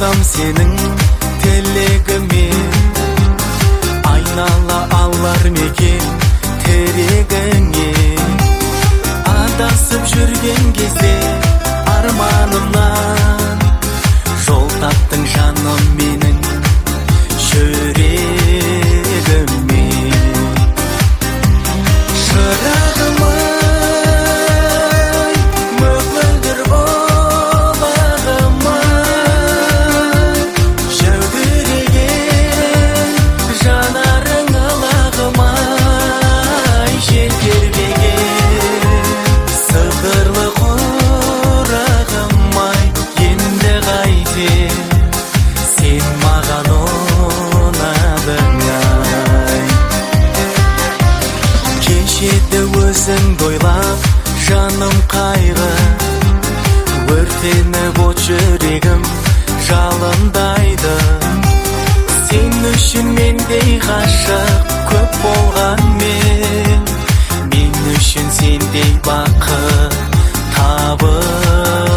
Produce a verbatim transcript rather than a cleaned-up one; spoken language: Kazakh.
Барсам сенің тілегімен, айнала алар мекен терегіңе. Адасып жүрген кезде арманымнан жол таптың жаным менің жүрегіме. Шырағым-ай, мөңгілдір болағым-ай, жәудіреген жанарың ылағым-ай, жел тербеген сыбдырлы құрағым-ай, енді қайтер сен маған ұнадың-ай. Кешеді өзіңді ойлап жаным қайғы, өртеніп от жүрегім жалындайды. Сен үшін мендей ғашық көп болғанмен, мен үшін сендей бақыт табы